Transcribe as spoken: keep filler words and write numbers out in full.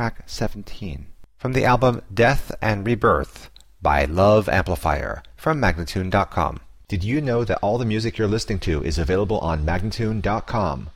track seventeen. From the album Death and Rebirth by Love Amplifier from Magnatune dot com. Did you know that all the music you're listening to is available on Magnatune dot com?